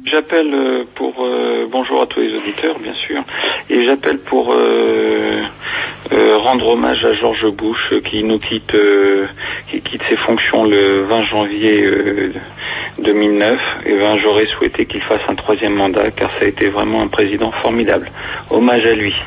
J'appelle pour bonjour à tous les auditeurs, bien sûr, et j'appelle pour rendre hommage à George Bush qui nous quitte, qui quitte ses fonctions le 20 janvier 2009. Et ben, j'aurais souhaité qu'il fasse un 3e mandat, car ça a été vraiment un président formidable. Hommage à lui.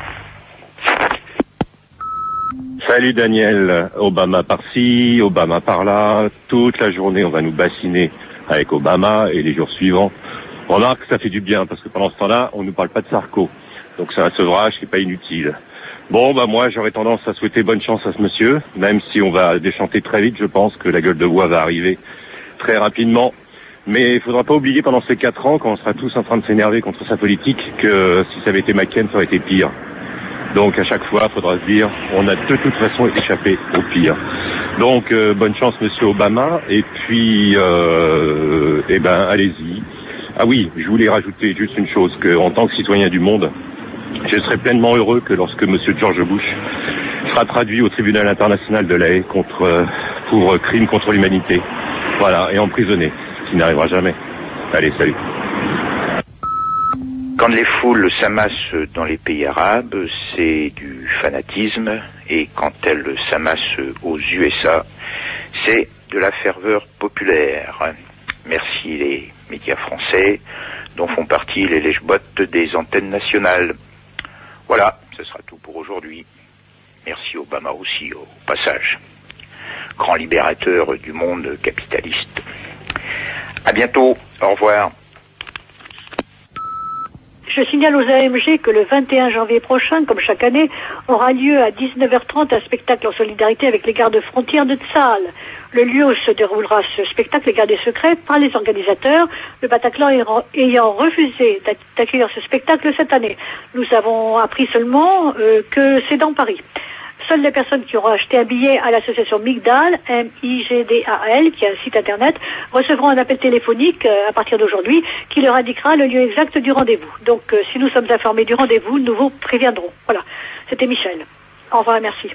Salut Daniel, Obama par-ci, Obama par-là, toute la journée on va nous bassiner avec Obama et les jours suivants. Remarque, ça fait du bien parce que pendant ce temps-là, on nous parle pas de Sarko. Donc c'est un sevrage qui est pas inutile. Bon, moi j'aurais tendance à souhaiter bonne chance à ce monsieur, même si on va déchanter très vite, je pense que la gueule de bois va arriver très rapidement. Mais il faudra pas oublier pendant ces 4 ans, quand on sera tous en train de s'énerver contre sa politique, que si ça avait été McCain, ça aurait été pire. Donc à chaque fois, il faudra se dire, on a de toute façon échappé au pire. Donc bonne chance monsieur Obama, et puis allez-y. Ah oui, je voulais rajouter juste une chose, qu'en tant que citoyen du monde, je serai pleinement heureux que lorsque monsieur George Bush sera traduit au tribunal international de La Haye pour crime contre l'humanité. Voilà, et emprisonné, ce qui n'arrivera jamais. Allez, salut. Quand les foules s'amassent dans les pays arabes, c'est du fanatisme, et quand elles s'amassent aux USA, c'est de la ferveur populaire. Merci les médias français, dont font partie les lèche-bottes des antennes nationales. Voilà, ce sera tout pour aujourd'hui. Merci Obama aussi, au passage. Grand libérateur du monde capitaliste. À bientôt, au revoir. Je signale aux AMG que le 21 janvier prochain, comme chaque année, aura lieu à 19h30 un spectacle en solidarité avec les gardes-frontières de Tsahal. Le lieu où se déroulera ce spectacle est gardé secret par les organisateurs, le Bataclan ayant refusé d'accueillir ce spectacle cette année. Nous avons appris seulement que c'est dans Paris. Seules les personnes qui auront acheté un billet à l'association Migdal, M-I-G-D-A-L, qui a un site internet, recevront un appel téléphonique à partir d'aujourd'hui qui leur indiquera le lieu exact du rendez-vous. Donc si nous sommes informés du rendez-vous, nous vous préviendrons. Voilà, c'était Michel. Au revoir et merci.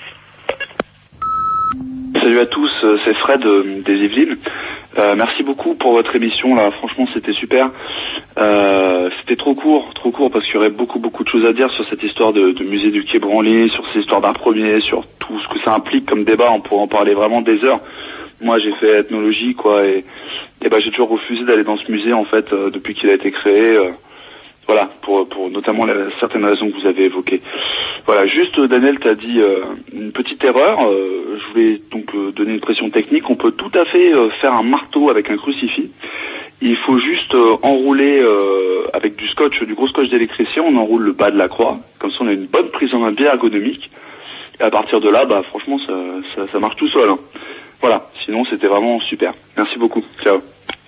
Salut à tous, c'est Fred des Yvelines. Merci beaucoup pour votre émission là, franchement c'était super. C'était trop court parce qu'il y aurait beaucoup de choses à dire sur cette histoire de musée du Quai Branly, sur ces histoires d'un premier, sur tout ce que ça implique comme débat, on pourrait en parler vraiment des heures. Moi j'ai fait ethnologie quoi et j'ai toujours refusé d'aller dans ce musée en fait depuis qu'il a été créé. Voilà, pour notamment certaines raisons que vous avez évoquées. Voilà, juste Daniel t'as dit une petite erreur, je voulais donc donner une pression technique, on peut tout à fait faire un marteau avec un crucifix. Il faut juste enrouler avec du gros scotch d'électricien, on enroule le bas de la croix, comme ça on a une bonne prise en main bien ergonomique. Et à partir de là, franchement ça marche tout seul. Hein. Voilà, sinon c'était vraiment super. Merci beaucoup, ciao.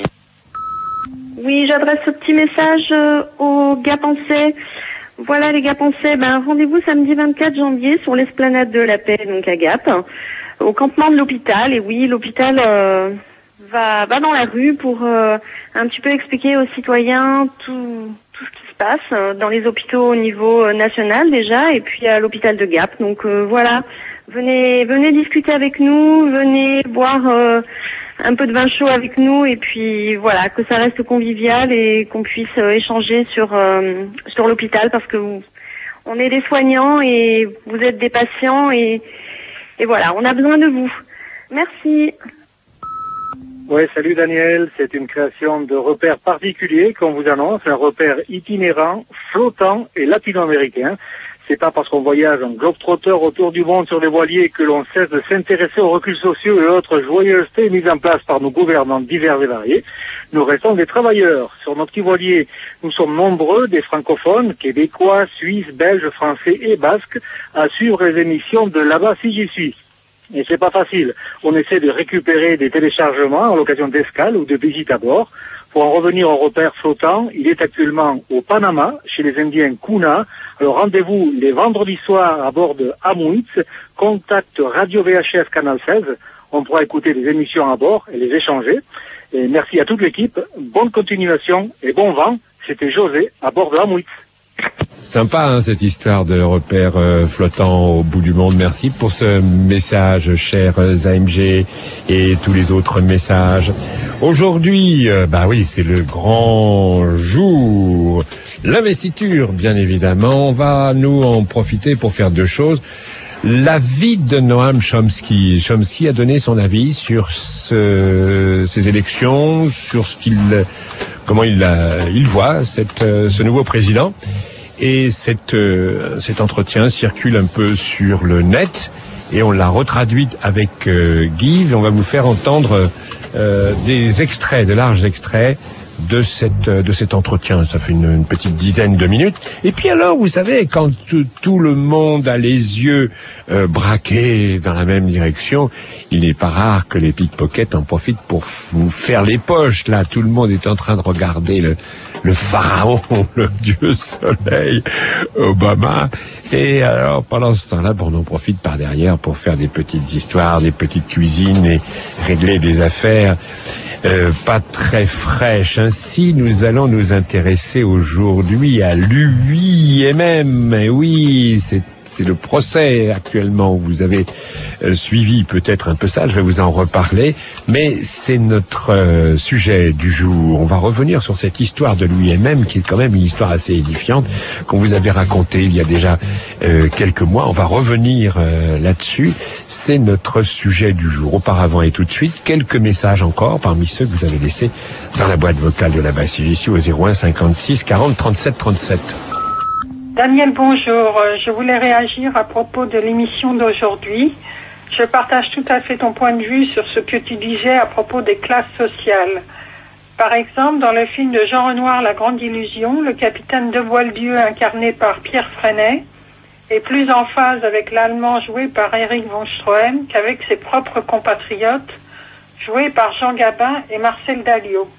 Oui, j'adresse ce petit message aux Gapençais. Voilà les Gapençais, rendez-vous samedi 24 janvier sur l'esplanade de la Paix, donc à Gap, au campement de l'hôpital. Et oui, l'hôpital va dans la rue pour un petit peu expliquer aux citoyens tout ce qui se passe dans les hôpitaux au niveau national déjà, et puis à l'hôpital de Gap. Donc voilà, venez discuter avec nous, venez boire un peu de vin chaud avec nous, et puis voilà, que ça reste convivial et qu'on puisse échanger sur l'hôpital, parce que on est des soignants et vous êtes des patients, et voilà, on a besoin de vous. Merci. Ouais, salut Daniel, c'est une création de repère particulier qu'on vous annonce, un repère itinérant, flottant et latino-américain. C'est pas parce qu'on voyage en globe-trotter autour du monde sur des voiliers que l'on cesse de s'intéresser aux reculs sociaux et autres joyeusetés mises en place par nos gouvernants divers et variés. Nous restons des travailleurs. Sur nos petits voiliers, nous sommes nombreux, des francophones, québécois, suisses, belges, français et basques, à suivre les émissions de Là-bas si j'y suis. Et c'est pas facile. On essaie de récupérer des téléchargements à l'occasion d'escales ou de visites à bord. Pour en revenir au repère flottant, il est actuellement au Panama, chez les Indiens Kuna. Alors rendez-vous les vendredis soirs à bord de Amwitz, contact Radio VHF Canal 16. On pourra écouter les émissions à bord et les échanger. Et merci à toute l'équipe, bonne continuation et bon vent. C'était José à bord de Amwitz. Sympa, hein, cette histoire de repère flottant au bout du monde. Merci pour ce message, chers AMG, et tous les autres messages. Aujourd'hui, oui, c'est le grand jour. L'investiture, bien évidemment. On va, nous, en profiter pour faire deux choses. L'avis de Noam Chomsky. Chomsky a donné son avis sur ces élections, sur comment il voit ce nouveau président. Et cet entretien circule un peu sur le net et on l'a retraduit avec Guy. On va vous faire entendre des extraits, de larges extraits de cet entretien. Ça fait une petite dizaine de minutes. Et puis alors, vous savez, quand tout le monde a les yeux braqués dans la même direction, il n'est pas rare que les pickpockets en profitent pour vous faire les poches. Là, tout le monde est en train de regarder le pharaon, le dieu soleil, Obama. Et alors, pendant ce temps-là, on en profite par derrière pour faire des petites histoires, des petites cuisines et régler des affaires pas très fraîches. Ainsi, nous allons nous intéresser aujourd'hui à l'UIMM. Et oui, c'est le procès actuellement. Vous avez suivi peut-être un peu ça, je vais vous en reparler, mais c'est notre sujet du jour. On va revenir sur cette histoire de l'UIMM, qui est quand même une histoire assez édifiante, qu'on vous avait racontée il y a déjà quelques mois. On va revenir là-dessus. C'est notre sujet du jour. Auparavant et tout de suite, quelques messages encore, parmi ceux que vous avez laissés dans la boîte vocale de la Basse-Ici au 01 56 40 37 37. Daniel, bonjour. Je voulais réagir à propos de l'émission d'aujourd'hui. Je partage tout à fait ton point de vue sur ce que tu disais à propos des classes sociales. Par exemple, dans le film de Jean Renoir, La Grande Illusion, le capitaine de Boieldieu, incarné par Pierre Freinet, est plus en phase avec l'allemand joué par Erich von Stroheim qu'avec ses propres compatriotes, joués par Jean Gabin et Marcel Dalliot.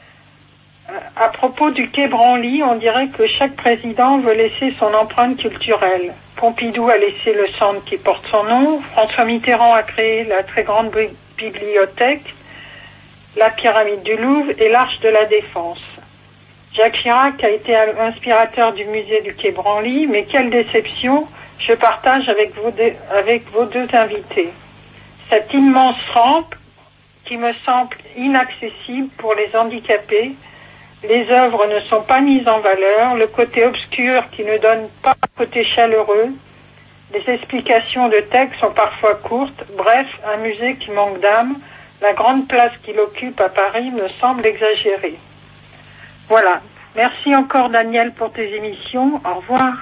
À propos du Quai Branly, on dirait que chaque président veut laisser son empreinte culturelle. Pompidou a laissé le centre qui porte son nom, François Mitterrand a créé la très grande bibliothèque, la pyramide du Louvre et l'Arche de la Défense. Jacques Chirac a été inspirateur du musée du Quai Branly, mais quelle déception, je partage avec vos deux invités. Cette immense rampe qui me semble inaccessible pour les handicapés. Les œuvres ne sont pas mises en valeur, le côté obscur qui ne donne pas le côté chaleureux, les explications de texte sont parfois courtes, bref, un musée qui manque d'âme, la grande place qu'il occupe à Paris me semble exagérée. Voilà. Merci encore Daniel pour tes émissions. Au revoir.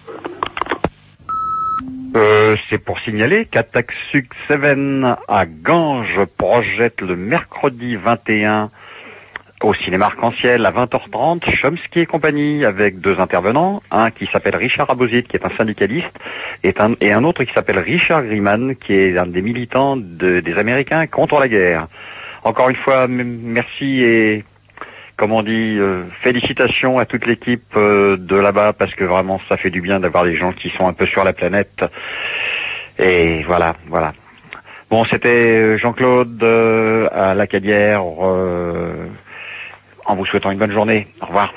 C'est pour signaler qu'Attack Suc 7 à Ganges projette le mercredi 21 au cinéma Arc-en-Ciel à 20h30, Chomsky et compagnie, avec deux intervenants, un qui s'appelle Richard Abozit, qui est un syndicaliste, et un autre qui s'appelle Richard Griman, qui est un des militants des Américains contre la guerre. Encore une fois, merci et, comme on dit, félicitations à toute l'équipe de là-bas, parce que vraiment, ça fait du bien d'avoir des gens qui sont un peu sur la planète. Et voilà. Bon, c'était Jean-Claude à la Cadière, en vous souhaitant une bonne journée. Au revoir.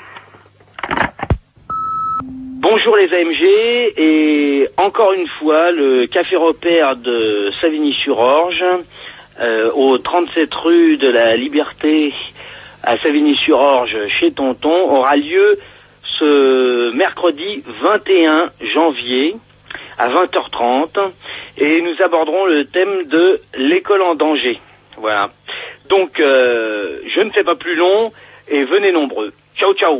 Bonjour les AMG, et encore une fois, le Café Repère de Savigny-sur-Orge, au 37 rue de la Liberté, à Savigny-sur-Orge, chez Tonton, aura lieu ce mercredi 21 janvier à 20h30, et nous aborderons le thème de l'école en danger. Voilà. Donc, je ne fais pas plus long, et venez nombreux. Ciao, ciao.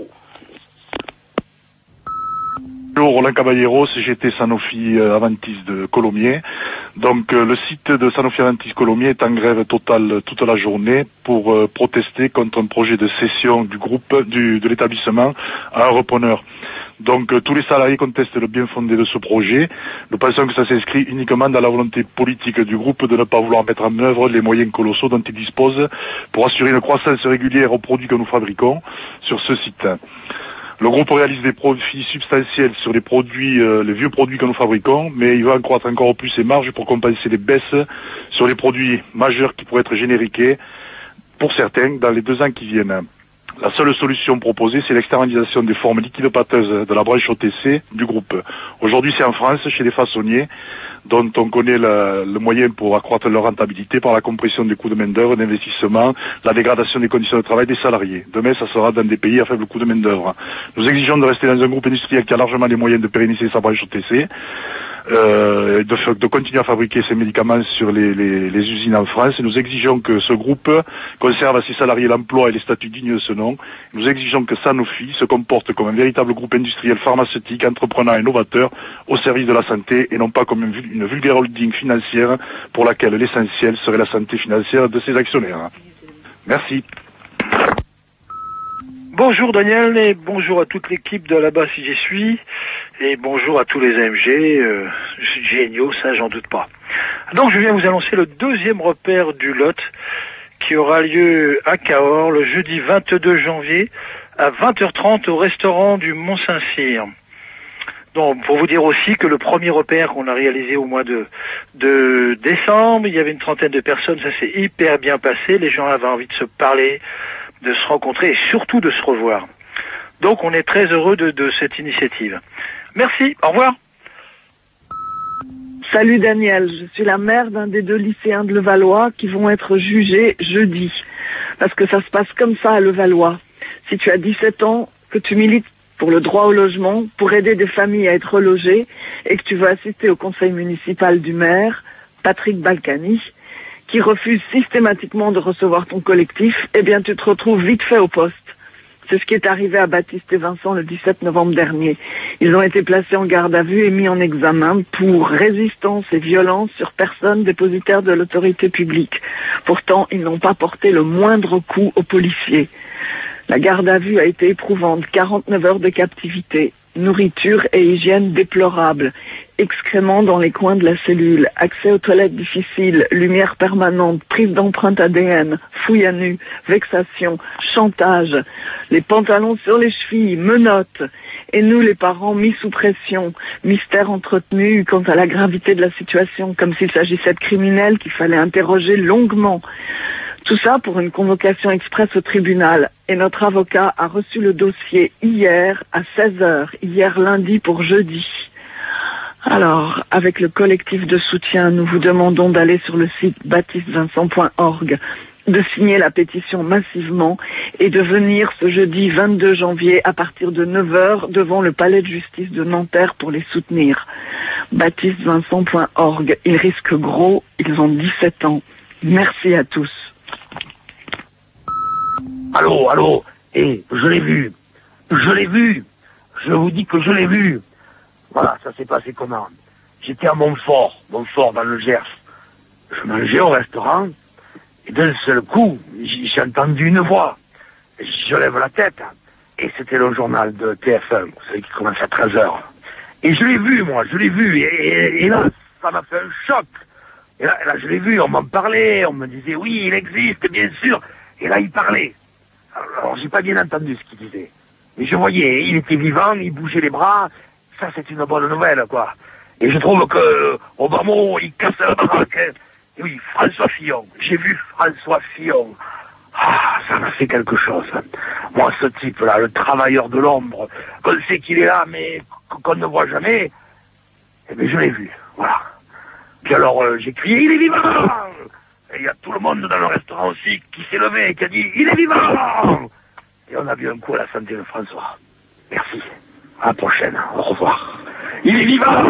Bonjour, Roland Caballeros, j'étais Sanofi Aventis de Colomiers. Donc le site de Sanofi Aventis Colomiers est en grève totale toute la journée pour protester contre un projet de cession du groupe de l'établissement à un repreneur. Donc tous les salariés contestent le bien fondé de ce projet. Nous pensons que ça s'inscrit uniquement dans la volonté politique du groupe de ne pas vouloir mettre en œuvre les moyens colossaux dont il dispose pour assurer une croissance régulière aux produits que nous fabriquons sur ce site. Le groupe réalise des profits substantiels sur les produits, les vieux produits que nous fabriquons, mais il va accroître encore plus ses marges pour compenser les baisses sur les produits majeurs qui pourraient être génériqués, pour certains, dans les 2 ans qui viennent. La seule solution proposée, c'est l'externalisation des formes liquides pâteuses de la branche OTC du groupe. Aujourd'hui, c'est en France, chez les façonniers, dont on connaît le moyen pour accroître leur rentabilité par la compression des coûts de main-d'œuvre, d'investissement, la dégradation des conditions de travail des salariés. Demain, ça sera dans des pays à faible coût de main-d'œuvre. Nous exigeons de rester dans un groupe industriel qui a largement les moyens de pérenniser sa branche OTC, de continuer à fabriquer ces médicaments sur les usines en France. Et nous exigeons que ce groupe conserve à ses salariés l'emploi et les statuts dignes de ce nom. Nous exigeons que Sanofi se comporte comme un véritable groupe industriel pharmaceutique, entreprenant et novateur au service de la santé et non pas comme une vulgaire holding financière pour laquelle l'essentiel serait la santé financière de ses actionnaires. Merci. Bonjour Daniel et bonjour à toute l'équipe de là-bas si j'y suis et bonjour à tous les AMG, géniaux, ça j'en doute pas. Donc je viens vous annoncer le deuxième repère du lot qui aura lieu à Cahors le jeudi 22 janvier à 20h30 au restaurant du Mont-Saint-Cyr. Donc pour vous dire aussi que le premier repère qu'on a réalisé au mois de décembre, il y avait une trentaine de personnes, ça s'est hyper bien passé, les gens avaient envie de se parler, de se rencontrer et surtout de se revoir. Donc on est très heureux de cette initiative. Merci, au revoir. Salut Daniel, je suis la mère d'un des 2 lycéens de Levallois qui vont être jugés jeudi. Parce que ça se passe comme ça à Levallois. Si tu as 17 ans, que tu milites pour le droit au logement, pour aider des familles à être relogées et que tu veux assister au conseil municipal du maire, Patrick Balkany, qui refuse systématiquement de recevoir ton collectif, eh bien tu te retrouves vite fait au poste. C'est ce qui est arrivé à Baptiste et Vincent le 17 novembre dernier. Ils ont été placés en garde à vue et mis en examen pour résistance et violence sur personne dépositaire de l'autorité publique. Pourtant, ils n'ont pas porté le moindre coup aux policiers. La garde à vue a été éprouvante, 49 heures de captivité, nourriture et hygiène déplorables, excréments dans les coins de la cellule, accès aux toilettes difficiles, lumière permanente, prise d'empreinte ADN, fouille à nu, vexation, chantage, les pantalons sur les chevilles, menottes, et nous les parents mis sous pression, mystère entretenu quant à la gravité de la situation, comme s'il s'agissait de criminels qu'il fallait interroger longuement. Tout ça pour une convocation express au tribunal. Et notre avocat a reçu le dossier hier à 16h, hier lundi pour jeudi. Alors, avec le collectif de soutien, nous vous demandons d'aller sur le site baptistevincent.org, de signer la pétition massivement et de venir ce jeudi 22 janvier à partir de 9h devant le palais de justice de Nanterre pour les soutenir. baptistevincent.org. Ils risquent gros, ils ont 17 ans. Merci à tous. Allô, je l'ai vu, je vous dis que je l'ai vu. Voilà, ça s'est passé comment? J'étais à Montfort dans le Gers. Je mangeais au restaurant, et d'un seul coup, j'ai entendu une voix. Je lève la tête, et c'était le journal de TF1, vous savez, qui commence à 13h. Et je l'ai vu, et là, ça m'a fait un choc. Et là, je l'ai vu, on m'en parlait, on me disait, oui, il existe, bien sûr. Et là, il parlait. Alors, j'ai pas bien entendu ce qu'il disait. Mais je voyais, il était vivant, il bougeait les bras. Ça, c'est une bonne nouvelle, quoi. Et je trouve que Obama, il casse la baraque. Et oui, François Fillon. J'ai vu François Fillon. Ah, ça m'a fait quelque chose. Moi, ce type-là, le travailleur de l'ombre, qu'on sait qu'il est là, mais qu'on ne voit jamais, eh bien, je l'ai vu. Voilà. Puis alors, j'ai crié, il est vivant! Et il y a tout le monde dans le restaurant aussi qui s'est levé et qui a dit, il est vivant! Et on a vu un coup à la santé de François. Merci. À la prochaine. Au revoir. Il est vivant!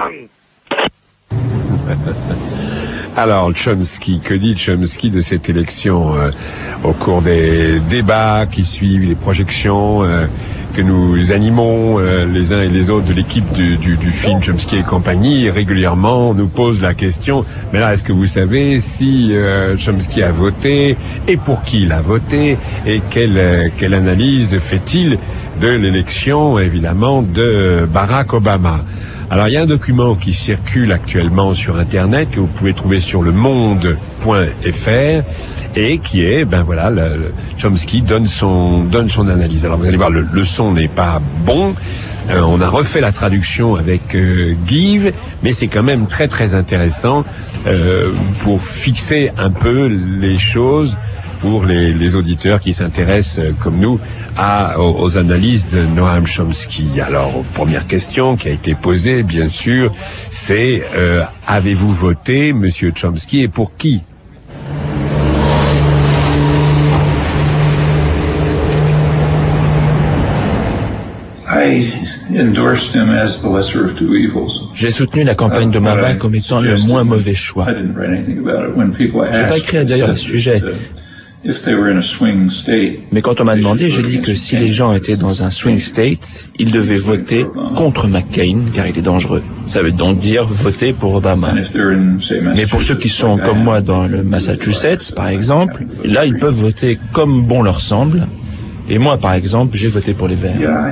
Alors, Chomsky, que dit Chomsky de cette élection au cours des débats qui suivent, les projections que nous animons les uns et les autres de l'équipe du film Chomsky et compagnie, régulièrement on nous pose la question, mais là, est-ce que vous savez si Chomsky a voté et pour qui il a voté et quelle analyse fait-il de l'élection, évidemment, de Barack Obama? Alors, il y a un document qui circule actuellement sur Internet que vous pouvez trouver sur le monde.fr et qui est, Chomsky donne son analyse. Alors, vous allez voir, le son n'est pas bon. On a refait la traduction avec Give, mais c'est quand même très très intéressant pour fixer un peu les choses pour les auditeurs qui s'intéressent, comme nous, aux analyses de Noam Chomsky. Alors, première question qui a été posée, bien sûr, c'est avez-vous voté, Monsieur Chomsky, et pour qui? J'ai soutenu la campagne d'Obama comme étant le moins mauvais choix. Je n'ai pas écrit d'ailleurs à ce sujet. Mais quand on m'a demandé, j'ai dit que si les gens étaient dans un swing state, ils devaient voter contre McCain, car il est dangereux. Ça veut donc dire voter pour Obama. Mais pour ceux qui sont comme moi dans le Massachusetts, par exemple, là, ils peuvent voter comme bon leur semble. Et moi, par exemple, j'ai voté pour les Verts.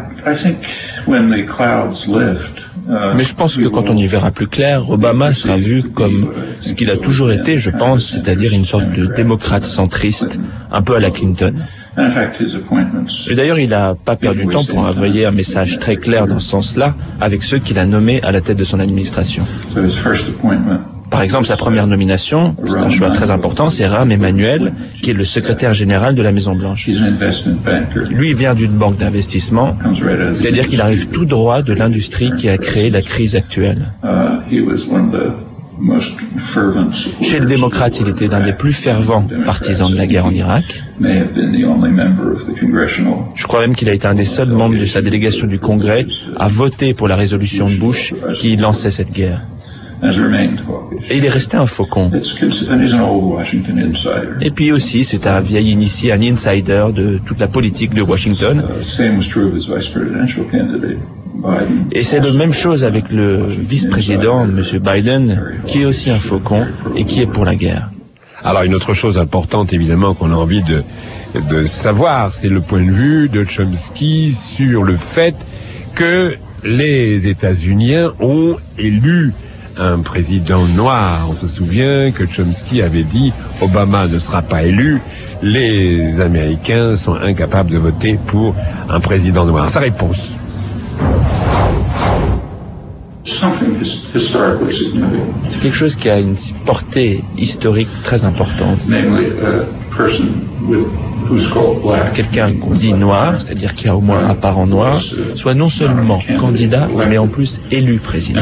Mais je pense que quand on y verra plus clair, Obama sera vu comme ce qu'il a toujours été, je pense, c'est-à-dire une sorte de démocrate centriste, un peu à la Clinton. Et d'ailleurs, il n'a pas perdu de temps pour envoyer un message très clair dans ce sens-là avec ceux qu'il a nommés à la tête de son administration. Par exemple, sa première nomination, c'est un choix très important, c'est Rahm Emanuel, qui est le secrétaire général de la Maison-Blanche. Lui, il vient d'une banque d'investissement, c'est-à-dire qu'il arrive tout droit de l'industrie qui a créé la crise actuelle. Chez les démocrates, il était l'un des plus fervents partisans de la guerre en Irak. Je crois même qu'il a été un des seuls membres de sa délégation du Congrès à voter pour la résolution de Bush qui lançait cette guerre. Et il est resté un faucon. Et puis aussi, c'est un vieil initié, un insider de toute la politique de Washington. Et c'est la même chose avec le vice-président, M. Biden, qui est aussi un faucon et qui est pour la guerre. Alors, une autre chose importante, évidemment, qu'on a envie de savoir, c'est le point de vue de Chomsky sur le fait que les États-Unis ont élu un président noir. On se souvient que Chomsky avait dit Obama ne sera pas élu, les Américains sont incapables de voter pour un président noir. Sa réponse. C'est quelque chose qui a une portée historique très importante. Quelqu'un qu'on dit noir, c'est-à-dire qui a au moins un parent noir, soit non seulement candidat, mais en plus élu président.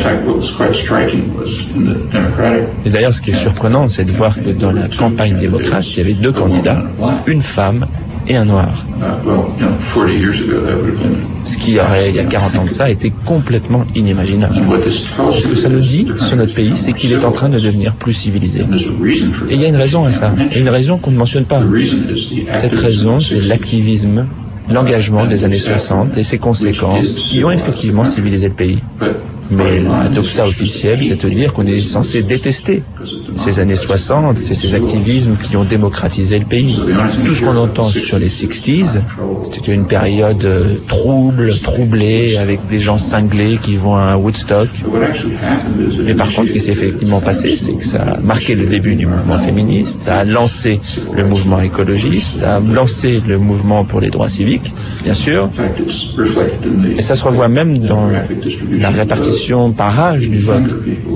Et d'ailleurs, ce qui est surprenant, c'est de voir que dans la campagne démocrate, il y avait deux candidats, une femme et un noir. Ce qui aurait, il y a 40 ans de ça, été complètement inimaginable. Et ce que ça nous dit sur notre pays, c'est qu'il est en train de devenir plus civilisé. Et il y a une raison à ça, et une raison qu'on ne mentionne pas. Cette raison, c'est l'activisme, l'engagement des années 60 et ses conséquences qui ont effectivement civilisé le pays. Mais la doxa officielle, c'est de dire qu'on est censé détester ces années 60, c'est ces activismes qui ont démocratisé le pays. Tout ce qu'on entend sur les 60s, c'était une période troublée, avec des gens cinglés qui vont à Woodstock. Mais par contre, ce qui s'est effectivement passé, c'est que ça a marqué le début du mouvement féministe, ça a lancé le mouvement écologiste, ça a lancé le mouvement pour les droits civiques, bien sûr. Et ça se revoit même dans la répartition par âge du vote.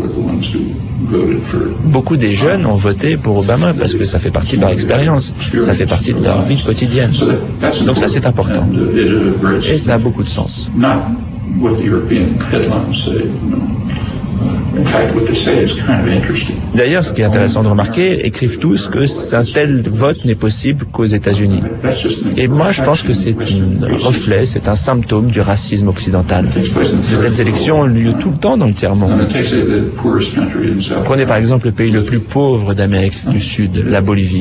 Beaucoup des jeunes ont voté pour Obama parce que ça fait partie de leur expérience, ça fait partie de leur vie quotidienne. Donc ça, c'est important. Et ça a beaucoup de sens. D'ailleurs, ce qui est intéressant de remarquer, écrivent tous que un tel vote n'est possible qu'aux États-Unis. Et moi, je pense que c'est un reflet, c'est un symptôme du racisme occidental. De telles élections ont lieu tout le temps dans le tiers-monde. Prenez par exemple le pays le plus pauvre d'Amérique du Sud, la Bolivie.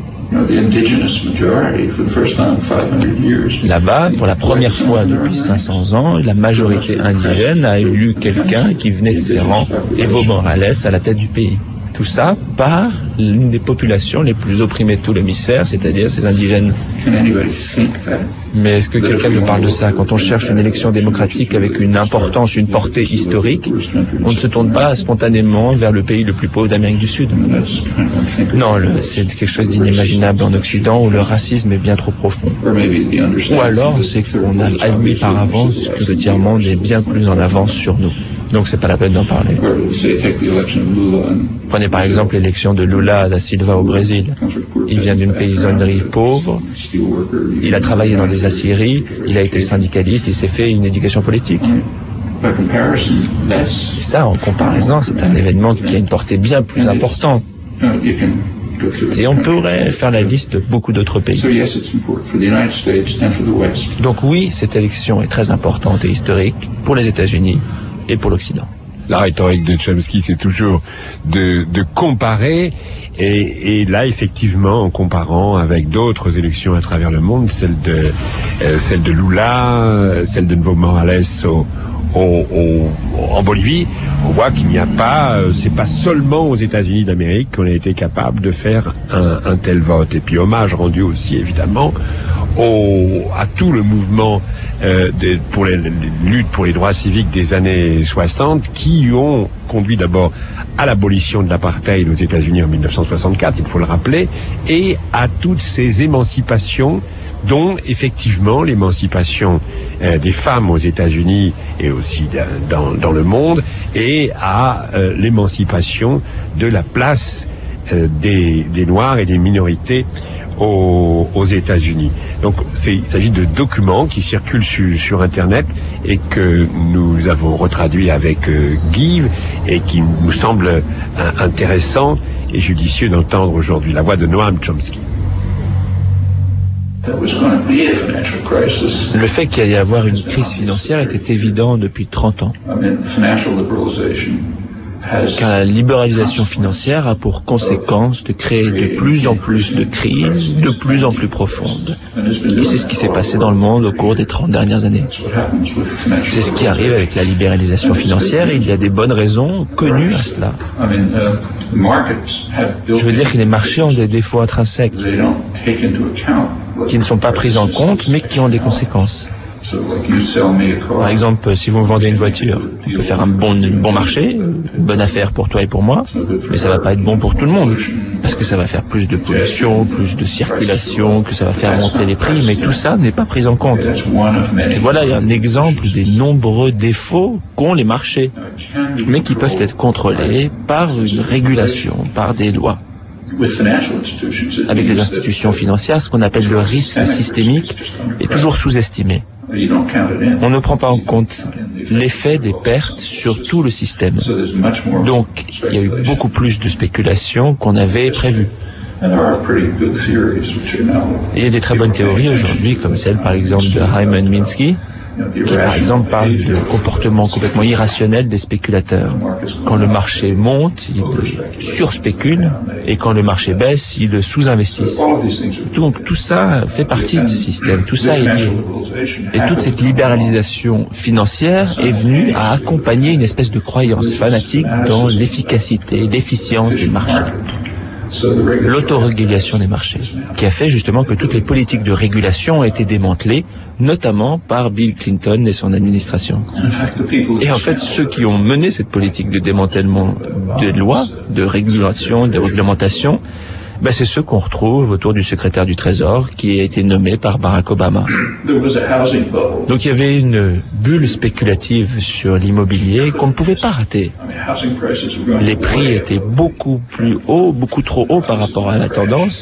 Là-bas, pour la première fois depuis 500 ans, la majorité indigène a élu quelqu'un qui venait de ses rangs, Evo Morales, à la tête du pays. Tout ça par l'une des populations les plus opprimées de tout l'hémisphère, c'est-à-dire ces indigènes. Mais est-ce que quelqu'un nous parle de ça? Quand on cherche une élection démocratique avec une importance, une portée historique, on ne se tourne pas spontanément vers le pays le plus pauvre d'Amérique du Sud. Non, c'est quelque chose d'inimaginable en Occident où le racisme est bien trop profond. Ou alors, c'est qu'on a admis par avance que le tiers-monde est bien plus en avance sur nous. Donc c'est pas la peine d'en parler. Prenez par exemple l'élection de Lula da Silva au Brésil. Il vient d'une paysannerie pauvre, il a travaillé dans des aciéries, il a été syndicaliste, il s'est fait une éducation politique. Et ça, en comparaison, c'est un événement qui a une portée bien plus importante. Et on pourrait faire la liste de beaucoup d'autres pays. Donc oui, cette élection est très importante et historique pour les États-Unis et pour l'Occident. La rhétorique de Chomsky, c'est toujours de comparer, et là, effectivement, en comparant avec d'autres élections à travers le monde, celle de Lula, celle de Evo Morales en Bolivie, on voit qu'il n'y a pas, c'est pas seulement aux États-Unis d'Amérique qu'on a été capable de faire un tel vote. Et puis hommage rendu aussi évidemment à tout le mouvement pour les luttes pour les droits civiques des années 60 qui ont conduit d'abord à l'abolition de l'apartheid aux États-Unis en 1964, il faut le rappeler, et à toutes ces émancipations, dont effectivement l'émancipation des femmes aux États-Unis et aussi dans le monde, et à l'émancipation de la place des Noirs et des minorités aux États-Unis. Donc il s'agit de documents qui circulent sur Internet et que nous avons retraduit avec Guy et qui nous semble intéressant et judicieux d'entendre aujourd'hui. La voix de Noam Chomsky. Le fait qu'il allait y avoir une crise financière était évident depuis 30 ans. Car la libéralisation financière a pour conséquence de créer de plus en plus de crises, de plus en plus profondes. Et c'est ce qui s'est passé dans le monde au cours des 30 dernières années. C'est ce qui arrive avec la libéralisation financière et il y a des bonnes raisons connues à cela. Je veux dire que les marchés ont des défauts intrinsèques qui ne sont pas pris en compte mais qui ont des conséquences. Par exemple, si vous me vendez une voiture, on peut faire un bon marché, une bonne affaire pour toi et pour moi, mais ça va pas être bon pour tout le monde, parce que ça va faire plus de pollution, plus de circulation, que ça va faire monter les prix, mais tout ça n'est pas pris en compte. Et voilà, il y a un exemple des nombreux défauts qu'ont les marchés, mais qui peuvent être contrôlés par une régulation, par des lois. Avec les institutions financières, ce qu'on appelle le risque systémique est toujours sous-estimé. On ne prend pas en compte l'effet des pertes sur tout le système. Donc, il y a eu beaucoup plus de spéculation qu'on avait prévu. Il y a des très bonnes théories aujourd'hui, comme celle par exemple de Hyman Minsky, qui par exemple parle de comportement complètement irrationnel des spéculateurs. Quand le marché monte, ils surspéculent, et quand le marché baisse, ils sous-investissent. Donc tout ça fait partie du système, tout ça est lié. Et toute cette libéralisation financière est venue à accompagner une espèce de croyance fanatique dans l'efficacité, l'efficience des marchés. L'autorégulation des marchés, qui a fait justement que toutes les politiques de régulation ont été démantelées, notamment par Bill Clinton et son administration. Et en fait, ceux qui ont mené cette politique de démantèlement des lois, de régulation, de réglementation, c'est ceux qu'on retrouve autour du secrétaire du Trésor qui a été nommé par Barack Obama. Donc il y avait une bulle spéculative sur l'immobilier qu'on ne pouvait pas rater. Les prix étaient beaucoup plus hauts, beaucoup trop hauts par rapport à la tendance,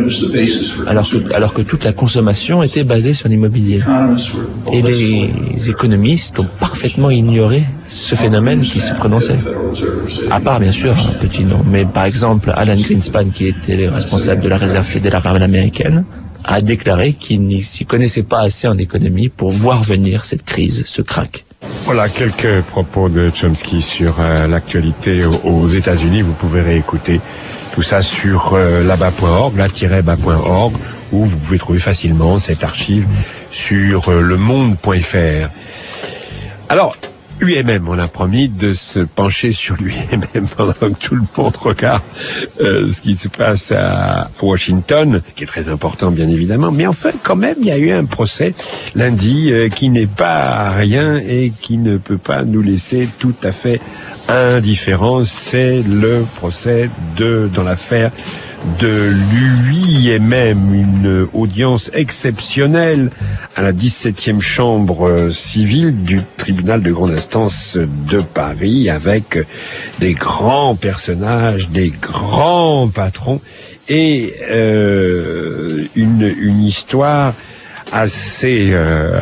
alors que toute la consommation était basée sur l'immobilier. Et les économistes ont parfaitement ignoré ce phénomène qui se prononçait. À part, bien sûr, un petit nom. Mais par exemple, Alan Greenspan, qui était le responsable de la Réserve fédérale américaine, a déclaré qu'il n'y s'y connaissait pas assez en économie pour voir venir cette crise, ce krach. Voilà quelques propos de Chomsky sur l'actualité aux États-Unis. Vous pouvez réécouter tout ça sur là-bas.org, là-bas.org, où vous pouvez trouver facilement cette archive sur lemonde.fr. Alors, UMM, on a promis de se pencher sur l'UMM pendant que tout le monde regarde ce qui se passe à Washington, qui est très important bien évidemment, mais enfin quand même il y a eu un procès lundi qui n'est pas rien et qui ne peut pas nous laisser tout à fait indifférents. C'est le procès dans l'affaire de l'UIMM, une audience exceptionnelle à la 17e chambre civile du tribunal de grande instance de Paris, avec des grands personnages, des grands patrons et une histoire assez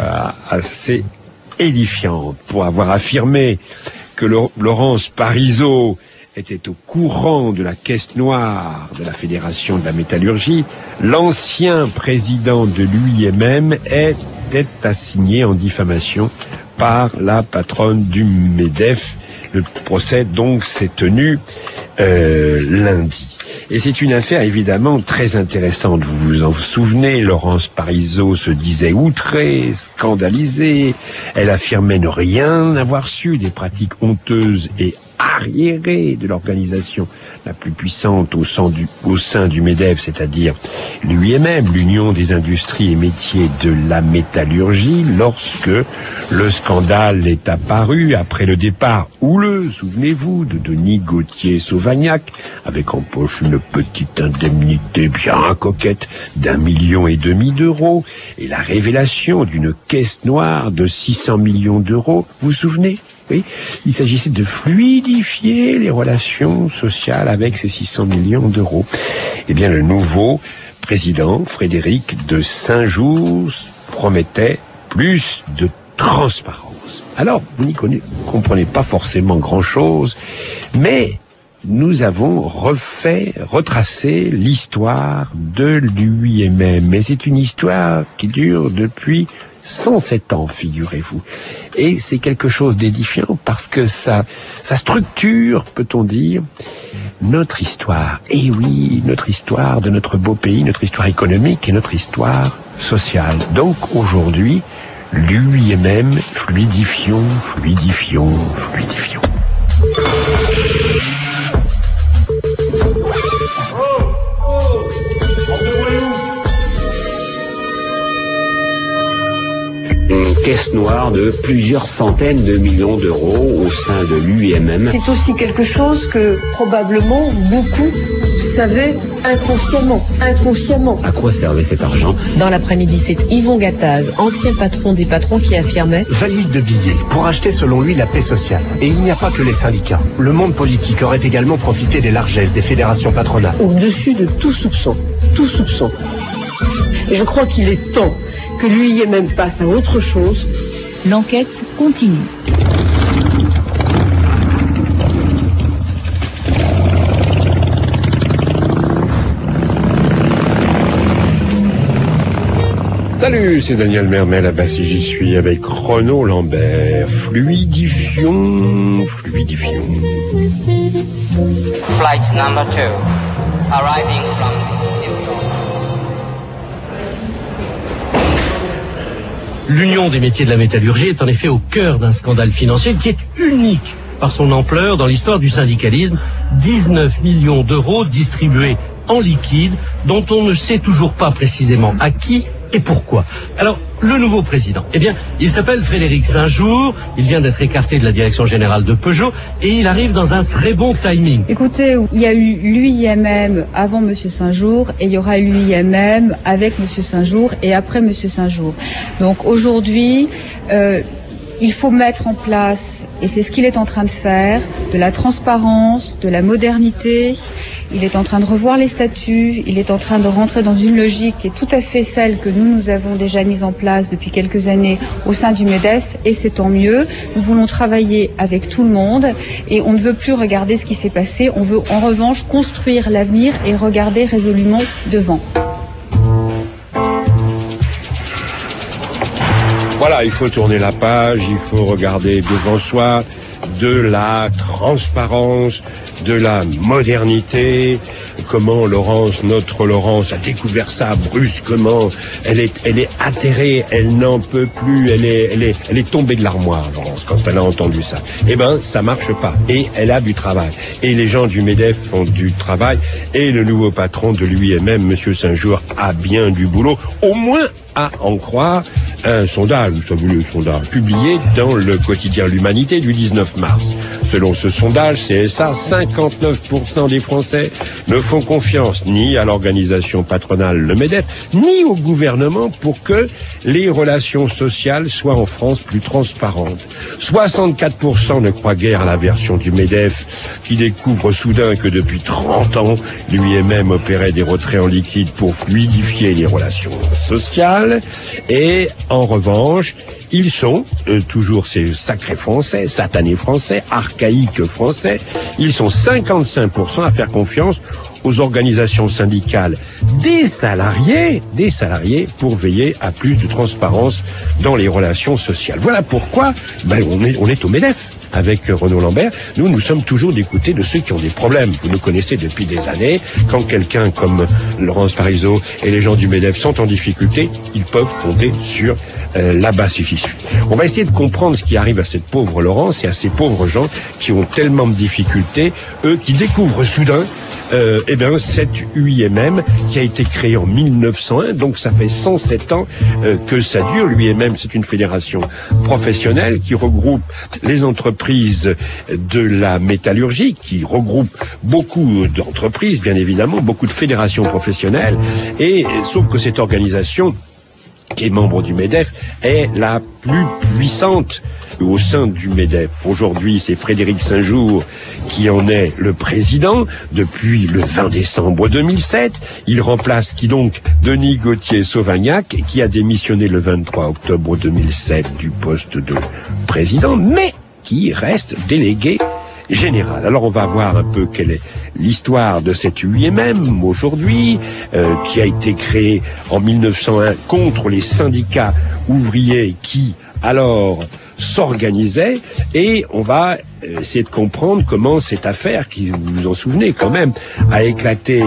édifiante pour avoir affirmé que Laurence Parisot était au courant de la caisse noire de la Fédération de la métallurgie. L'ancien président de l'UIMM était assigné en diffamation par la patronne du MEDEF. Le procès donc s'est tenu lundi. Et c'est une affaire évidemment très intéressante. Vous vous en souvenez, Laurence Parisot se disait outrée, scandalisée. Elle affirmait ne rien avoir su des pratiques honteuses et arriérées de l'organisation la plus puissante au sein du MEDEF, c'est-à-dire l'UIMM, l'Union des industries et métiers de la métallurgie, lorsque le scandale est apparu après le départ houleux, souvenez-vous, de Denis Gauthier-Sauvagnac, avec en poche une petite indemnité bien coquette d'1,5 million d'euros, et la révélation d'une caisse noire de 600 millions d'euros, vous vous souvenez ? Oui, il s'agissait de fluidifier les relations sociales avec ces 600 millions d'euros. Eh bien, le nouveau président, Frédéric de Saint-Jour, promettait plus de transparence. Alors, vous n'y comprenez pas forcément grand-chose, mais nous avons retracé l'histoire de l'UIMM. Mais c'est une histoire qui dure depuis 107 ans, figurez-vous. Et c'est quelque chose d'édifiant parce que ça structure, peut-on dire, notre histoire. Et oui, notre histoire de notre beau pays, notre histoire économique et notre histoire sociale. Donc aujourd'hui, l'UIMM, fluidifions. Une caisse noire de plusieurs centaines de millions d'euros au sein de l'UIMM. C'est aussi quelque chose que probablement beaucoup savaient inconsciemment. À quoi servait cet argent? Dans l'après-midi, c'est Yvon Gattaz, ancien patron des patrons, qui affirmait: valise de billets pour acheter selon lui la paix sociale. Et il n'y a pas que les syndicats. Le monde politique aurait également profité des largesses des fédérations patronales. Au-dessus de tout soupçon. Et je crois qu'il est temps que l'UIMM passe à autre chose. L'enquête continue. Salut, c'est Daniel Mermel à Bassi, j'y suis avec Renaud Lambert. Fluidifions. Flight number 2, arriving from New York. L'Union des métiers de la métallurgie est en effet au cœur d'un scandale financier qui est unique par son ampleur dans l'histoire du syndicalisme. 19 millions d'euros distribués en liquide dont on ne sait toujours pas précisément à qui et pourquoi. Alors, le nouveau président, il s'appelle Frédéric Saint-Jour, il vient d'être écarté de la direction générale de Peugeot et il arrive dans un très bon timing. Écoutez, il y a eu l'UIMM avant M. Saint-Jour et il y aura l'UIMM avec M. Saint-Jour et après M. Saint-Jour. Donc aujourd'hui, il faut mettre en place, et c'est ce qu'il est en train de faire, de la transparence, de la modernité. Il est en train de revoir les statuts, il est en train de rentrer dans une logique qui est tout à fait celle que nous avons déjà mise en place depuis quelques années au sein du MEDEF, et c'est tant mieux. Nous voulons travailler avec tout le monde et on ne veut plus regarder ce qui s'est passé, on veut en revanche construire l'avenir et regarder résolument devant. Voilà, il faut tourner la page, il faut regarder devant soi de la transparence, de la modernité. Comment notre Laurence a découvert ça brusquement. Elle est atterrée, elle n'en peut plus, elle est tombée de l'armoire, Laurence, quand elle a entendu ça. Ça marche pas. Et elle a du travail. Et les gens du MEDEF font du travail. Et le nouveau patron de l'UIMM, Monsieur Saint-Jour, a bien du boulot. Au moins, à en croire un sondage, vous savez, le sondage publié dans le quotidien L'Humanité du 19 mars. Selon ce sondage CSA, 59% des Français ne font confiance ni à l'organisation patronale, le MEDEF, ni au gouvernement pour que les relations sociales soient en France plus transparentes. 64% ne croient guère à la version du MEDEF qui découvre soudain que depuis 30 ans, lui-même opérait des retraits en liquide pour fluidifier les relations sociales. Et en revanche, ils sont, toujours ces sacrés Français, satanés Français, archaïques Français, ils sont 55% à faire confiance aux organisations syndicales des salariés pour veiller à plus de transparence dans les relations sociales. Voilà pourquoi on est au MEDEF. Avec Renaud Lambert, nous sommes toujours des côtés de ceux qui ont des problèmes. Vous nous connaissez depuis des années. Quand quelqu'un comme Laurence Parisot et les gens du MEDEF sont en difficulté, ils peuvent compter sur la base si j'y suis. On va essayer de comprendre ce qui arrive à cette pauvre Laurence et à ces pauvres gens qui ont tellement de difficultés, eux qui découvrent soudain cette UIMM qui a été créée en 1901, donc ça fait 107 ans que ça dure. L'UIMM, c'est une fédération professionnelle qui regroupe les entreprises de la métallurgie, qui regroupe beaucoup d'entreprises, bien évidemment, beaucoup de fédérations professionnelles, et sauf que cette organisation qui est membre du MEDEF est la plus puissante au sein du MEDEF. Aujourd'hui, c'est Frédéric Saint-Jour qui en est le président depuis le 20 décembre 2007. Il remplace Denis Gauthier-Sauvagnac, qui a démissionné le 23 octobre 2007 du poste de président, mais qui reste délégué général. Alors on va voir un peu quelle est l'histoire de cette UIMM aujourd'hui, qui a été créée en 1901 contre les syndicats ouvriers qui, alors, s'organisaient, et on va essayer de comprendre comment cette affaire, qui, vous vous en souvenez quand même, a éclaté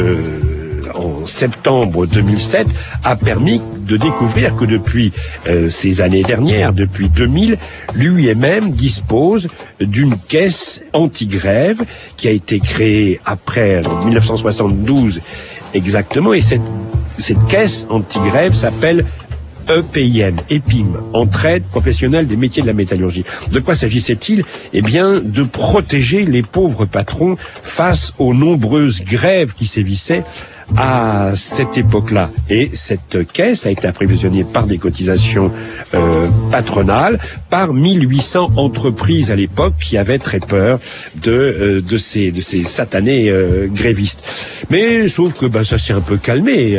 en septembre 2007, a permis de découvrir que depuis ces années dernières, depuis 2000, l'UIMM dispose d'une caisse anti-grève qui a été créée après 1972 exactement, et cette caisse anti-grève s'appelle EPIM, Entraide professionnelle des métiers de la métallurgie. De quoi s'agissait-il? Eh bien, de protéger les pauvres patrons face aux nombreuses grèves qui sévissaient à cette époque-là. Et cette caisse a été approvisionnée par des cotisations patronales par 1800 entreprises à l'époque qui avaient très peur de ces satanés grévistes. Mais sauf que ça s'est un peu calmé.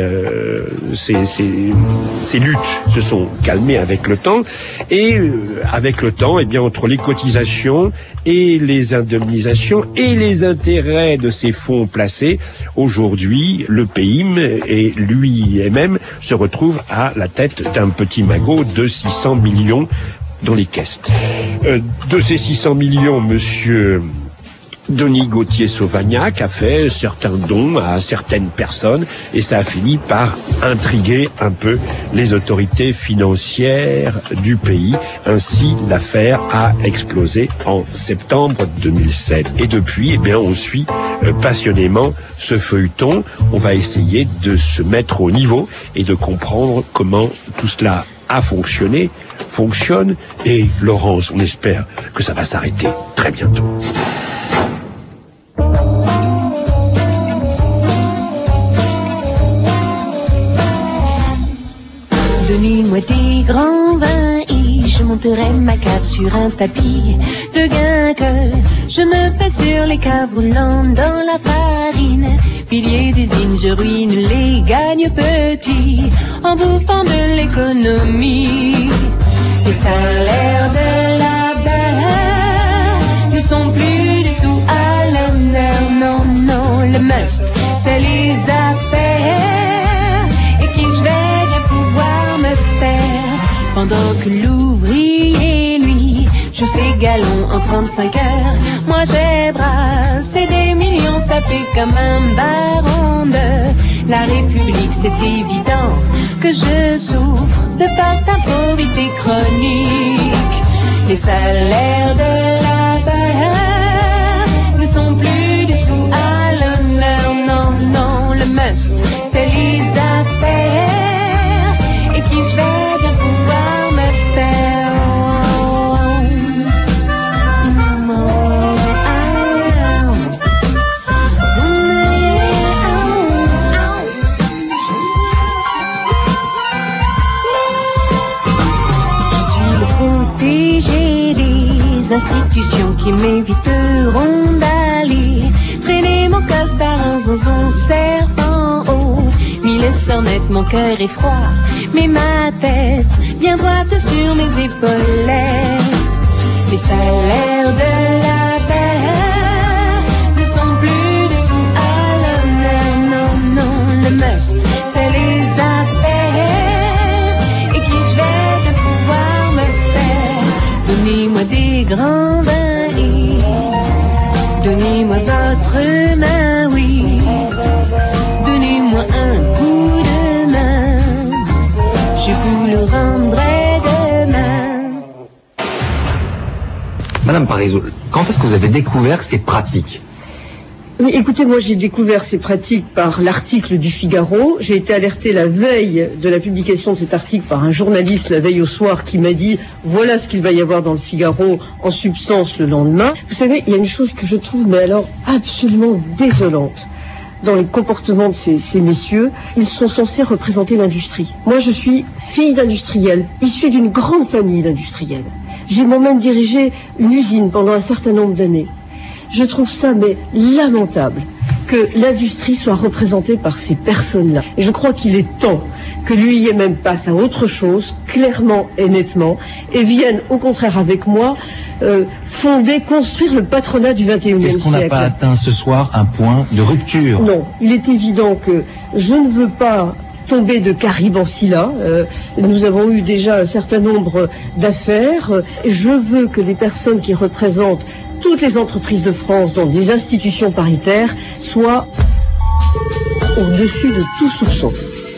Ces luttes se sont calmées avec le temps, et avec le temps, entre les cotisations et les indemnisations et les intérêts de ces fonds placés, aujourd'hui, le PIM et l'UIMM se retrouvent à la tête d'un petit magot de 600 millions dans les caisses. De ces 600 millions, monsieur Denis Gauthier-Sauvagnac a fait certains dons à certaines personnes, et ça a fini par intriguer un peu les autorités financières du pays. Ainsi, l'affaire a explosé en septembre 2007. Et depuis, on suit passionnément ce feuilleton. On va essayer de se mettre au niveau et de comprendre comment tout cela fonctionne. Et Laurence, on espère que ça va s'arrêter très bientôt. Donnez-moi des grands vins et je monterai ma cave sur un tapis de guinque. Je me fais sur les caves roulant dans la farine. Piliers d'usine, je ruine les gagne petits en bouffant de l'économie. Les salaires de là-bas ne sont plus du tout à l'honneur. Non, non, le must, c'est les affaires et qui je vais bien pouvoir me faire pendant que l'ouvrier, lui, joue ses galons en 35 heures. Moi j'ai brassé des millions, ça fait comme un baron de la République. C'est évident que je souffre de forte improbité chronique. Les salaires de là-bas ne sont plus du tout à l'honneur. Non, non, le must, c'est les affaires et qui je vais bien pouvoir me faire. des institutions qui m'éviteront d'aller traîner mon costard en zonzon serpent haut. Mille cernettes, mon cœur est froid, mais ma tête bien droite sur mes épaulettes. Les salaires de la terre ne sont plus du tout à l'honneur, non, non, le must, c'est les affaires. Et qui je vais de pouvoir me faire? Donnez-moi des grands vins et donnez-moi votre main, oui. Donnez-moi un coup de main, je vous le rendrai demain. Madame Parisot, quand est-ce que vous avez découvert ces pratiques? Mais écoutez, moi j'ai découvert ces pratiques par l'article du Figaro. J'ai été alertée la veille de la publication de cet article par un journaliste la veille au soir qui m'a dit voilà ce qu'il va y avoir dans le Figaro en substance le lendemain. Vous savez, il y a une chose que je trouve mais alors absolument désolante dans les comportements de ces messieurs. Ils sont censés représenter l'industrie. Moi je suis fille d'industriel, issue d'une grande famille d'industriels. J'ai moi-même dirigé une usine pendant un certain nombre d'années. Je trouve ça mais lamentable que l'industrie soit représentée par ces personnes-là. Et je crois qu'il est temps que l'UIMM passe à autre chose, clairement et nettement, et vienne au contraire avec moi construire le patronat du XXIe siècle. Est-ce qu'on n'a pas atteint ce soir un point de rupture? Non, il est évident que je ne veux pas tomber de Carib en Scylla. Nous avons eu déjà un certain nombre d'affaires. Je veux que les personnes qui représentent toutes les entreprises de France dans des institutions paritaires soient au-dessus de tout soupçon.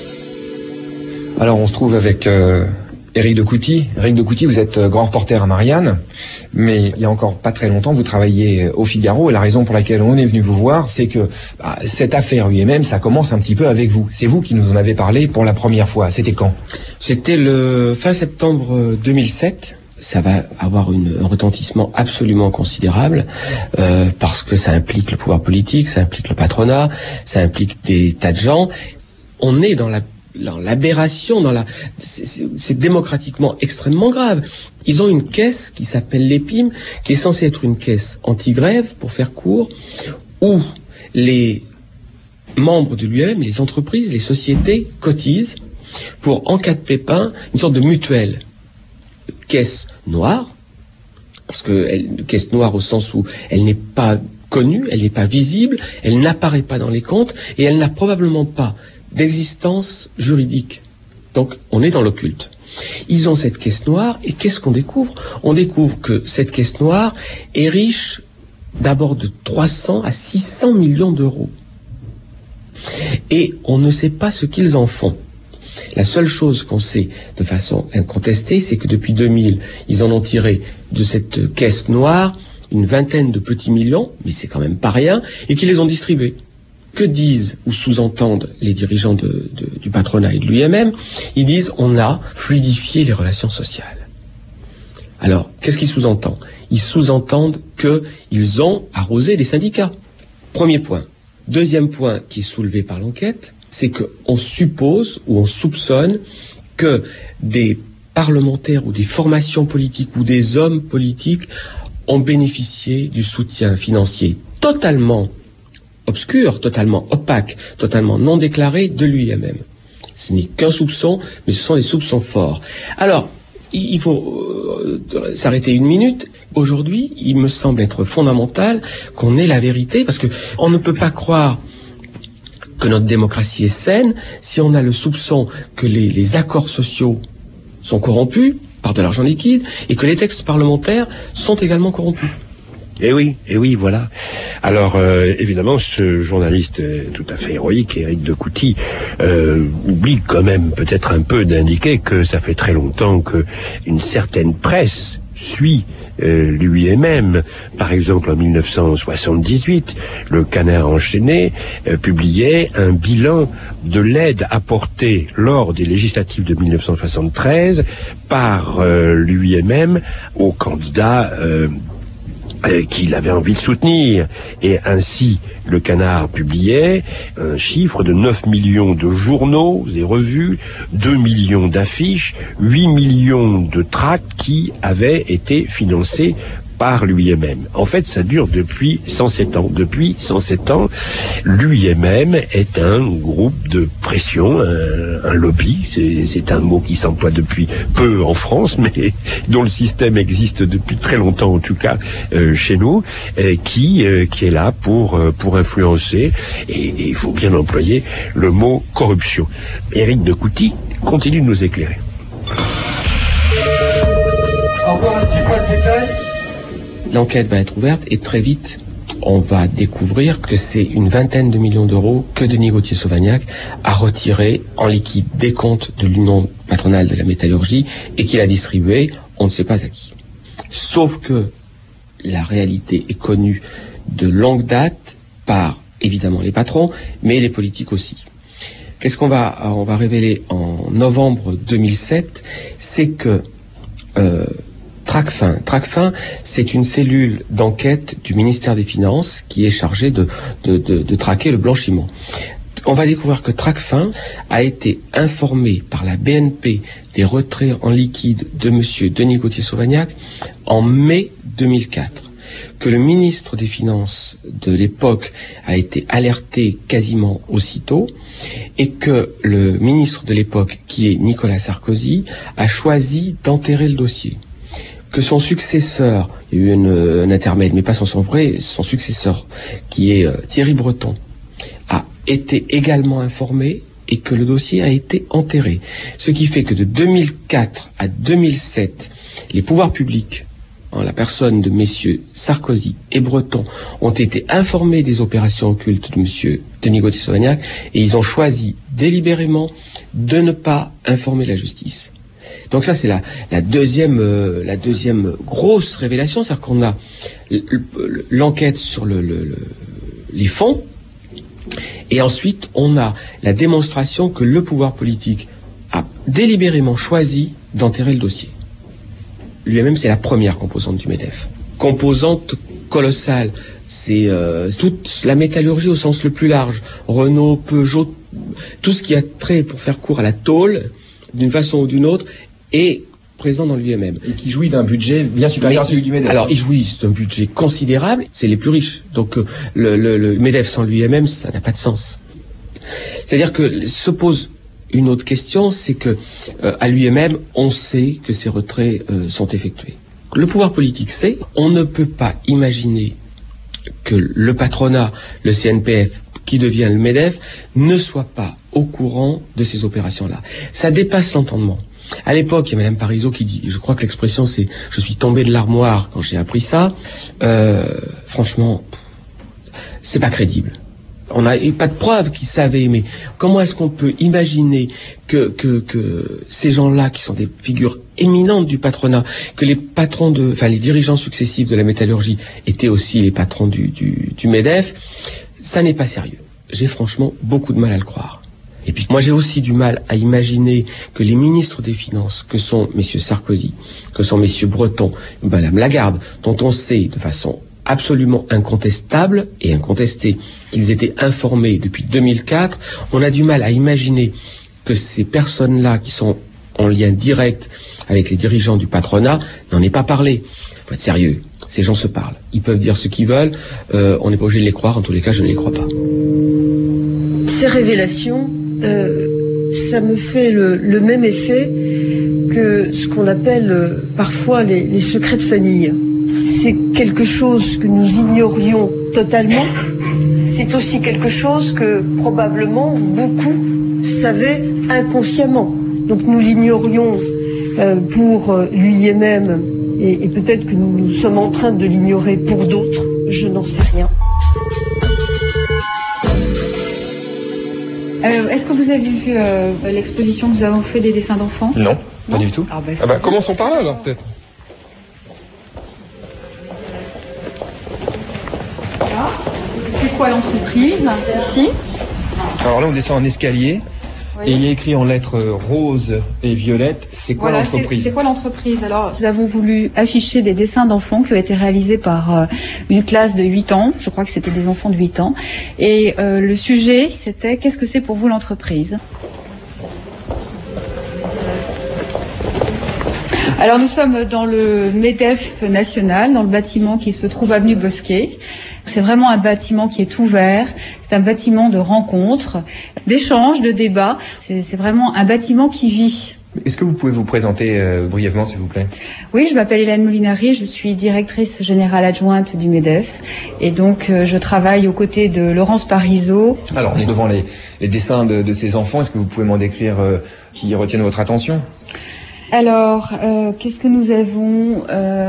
Alors on se trouve avec Éric de Couty. Éric de Couty, vous êtes grand reporter à Marianne, mais il y a encore pas très longtemps, vous travailliez au Figaro, et la raison pour laquelle on est venu vous voir, c'est que cette affaire UIMM, ça commence un petit peu avec vous. C'est vous qui nous en avez parlé pour la première fois. C'était quand? C'était le fin septembre 2007. Ça va avoir un retentissement absolument considérable parce que ça implique le pouvoir politique, ça implique le patronat, ça implique des tas de gens. On est dans l'aberration, c'est démocratiquement extrêmement grave. Ils ont une caisse qui s'appelle l'EPIM, qui est censée être une caisse anti-grève, pour faire court, où les membres de l'UIMM, les entreprises, les sociétés cotisent pour, en cas de pépin, une sorte de mutuelle. Caisse noire, parce que caisse noire au sens où elle n'est pas connue, elle n'est pas visible, elle n'apparaît pas dans les comptes, et elle n'a probablement pas d'existence juridique. Donc on est dans l'occulte. Ils ont cette caisse noire, et qu'est-ce qu'on découvre? On découvre que cette caisse noire est riche d'abord de 300 à 600 millions d'euros. Et on ne sait pas ce qu'ils en font. La seule chose qu'on sait de façon incontestée, c'est que depuis 2000, ils en ont tiré de cette caisse noire une vingtaine de petits millions, mais c'est quand même pas rien, et qu'ils les ont distribués. Que disent ou sous-entendent les dirigeants du patronat et de l'UIMM? Ils disent on a fluidifié les relations sociales. Alors, qu'est-ce qu'ils sous-entendent? Ils sous-entendent qu'ils ont arrosé les syndicats. Premier point. Deuxième point qui est soulevé par l'enquête, c'est qu'on suppose ou on soupçonne que des parlementaires ou des formations politiques ou des hommes politiques ont bénéficié du soutien financier totalement obscur, totalement opaque, totalement non déclaré de l'UIMM. Ce n'est qu'un soupçon, mais ce sont des soupçons forts. Alors, il faut s'arrêter une minute. Aujourd'hui, il me semble être fondamental qu'on ait la vérité, parce que on ne peut pas croire que notre démocratie est saine si on a le soupçon que les accords sociaux sont corrompus par de l'argent liquide et que les textes parlementaires sont également corrompus. Eh oui, voilà. Alors, évidemment, ce journaliste tout à fait héroïque, Éric de Couty, oublie quand même peut-être un peu d'indiquer que ça fait très longtemps qu'une certaine presse suit l'UIMM. Par exemple, en 1978, le Canard enchaîné publiait un bilan de l'aide apportée lors des législatives de 1973 par l'UIMM aux candidats qu'il avait envie de soutenir. Et ainsi, le Canard publiait un chiffre de 9 millions de journaux et revues, 2 millions d'affiches, 8 millions de tracts qui avaient été financés par l'UIMM. En fait, ça dure depuis 107 ans. Depuis 107 ans, l'UIMM est un groupe de pression, un lobby. C'est un mot qui s'emploie depuis peu en France, mais dont le système existe depuis très longtemps, en tout cas chez nous, qui est là pour influencer. Et il faut bien employer le mot corruption. Éric de Couty continue de nous éclairer. L'enquête va être ouverte et très vite, on va découvrir que c'est une vingtaine de millions d'euros que Denis Gauthier-Sauvagnat a retiré en liquide des comptes de l'Union patronale de la métallurgie et qu'il a distribué, on ne sait pas à qui. Sauf que la réalité est connue de longue date par, évidemment, les patrons, mais les politiques aussi. Qu'est-ce qu'on va révéler en novembre 2007, c'est que Tracfin, c'est une cellule d'enquête du ministère des Finances qui est chargée de traquer le blanchiment. On va découvrir que Tracfin a été informé par la BNP des retraits en liquide de monsieur Denis Gauthier-Sauvagnat en mai 2004. Que le ministre des Finances de l'époque a été alerté quasiment aussitôt et que le ministre de l'époque, qui est Nicolas Sarkozy, a choisi d'enterrer le dossier. Que son successeur, il y a eu un intermède, mais pas son vrai, son successeur, qui est Thierry Breton, a été également informé et que le dossier a été enterré. Ce qui fait que de 2004 à 2007, les pouvoirs publics, en la personne de messieurs Sarkozy et Breton, ont été informés des opérations occultes de monsieur Denis Gauthier-Sauvagnat et ils ont choisi délibérément de ne pas informer la justice. Donc ça, c'est la deuxième grosse révélation, c'est-à-dire qu'on a l'enquête sur les fonds, et ensuite on a la démonstration que le pouvoir politique a délibérément choisi d'enterrer le dossier. Lui-même, c'est la première composante du MEDEF. Composante colossale, c'est toute la métallurgie au sens le plus large. Renault, Peugeot, tout ce qui a trait, pour faire court, à la tôle, d'une façon ou d'une autre, est présent dans l'UIMM. Et qui jouit d'un budget bien supérieur à celui du MEDEF. Alors, ils jouissent d'un budget considérable, c'est les plus riches. Donc, le MEDEF sans l'UIMM, ça n'a pas de sens. C'est-à-dire que se pose une autre question, c'est que à l'UIMM, on sait que ces retraits sont effectués. Le pouvoir politique sait, on ne peut pas imaginer que le patronat, le CNPF, qui devient le MEDEF, ne soit pas au courant de ces opérations-là. Ça dépasse l'entendement. À l'époque, il y a Madame Parizeau qui dit, je crois que l'expression c'est « je suis tombé de l'armoire quand j'ai appris ça ». Franchement, c'est pas crédible. On n'a pas de preuves qu'ils savaient, mais comment est-ce qu'on peut imaginer que ces gens-là, qui sont des figures éminentes du patronat, que les patrons les dirigeants successifs de la métallurgie étaient aussi les patrons du MEDEF, ça n'est pas sérieux. J'ai franchement beaucoup de mal à le croire. Et puis moi j'ai aussi du mal à imaginer que les ministres des Finances, que sont messieurs Sarkozy, que sont messieurs Breton, Madame Lagarde, dont on sait de façon absolument incontestable et incontestée qu'ils étaient informés depuis 2004, on a du mal à imaginer que ces personnes-là qui sont en lien direct avec les dirigeants du patronat n'en aient pas parlé. Faut être sérieux, ces gens se parlent. Ils peuvent dire ce qu'ils veulent, on n'est pas obligé de les croire, en tous les cas je ne les crois pas. Ces révélations, ça me fait le même effet que ce qu'on appelle parfois les secrets de famille. C'est quelque chose que nous ignorions totalement. C'est aussi quelque chose que probablement beaucoup savaient inconsciemment. Donc nous l'ignorions pour l'UIMM et peut-être que nous sommes en train de l'ignorer pour d'autres. Je n'en sais rien. Est-ce que vous avez vu l'exposition que nous avons fait des dessins d'enfants? Non, pas du tout. Commençons par là alors peut-être. C'est quoi l'entreprise ici? Alors là, on descend en escalier. Oui. Et il y a écrit en lettres roses et violettes, c'est quoi l'entreprise? C'est quoi l'entreprise? Alors, nous avons voulu afficher des dessins d'enfants qui ont été réalisés par une classe de 8 ans. Je crois que c'était des enfants de 8 ans. Et le sujet, c'était « Qu'est-ce que c'est pour vous l'entreprise ?» Alors nous sommes dans le MEDEF national, dans le bâtiment qui se trouve avenue Bosquet. C'est vraiment un bâtiment qui est ouvert, c'est un bâtiment de rencontres, d'échanges, de débats. C'est vraiment un bâtiment qui vit. Est-ce que vous pouvez vous présenter brièvement, s'il vous plaît? Oui, je m'appelle Hélène Moulinari, je suis directrice générale adjointe du MEDEF. Et donc, je travaille aux côtés de Laurence Parisot. Alors, on est devant les dessins de ces enfants. Est-ce que vous pouvez m'en décrire qui retiennent votre attention? Alors, qu'est-ce que nous avons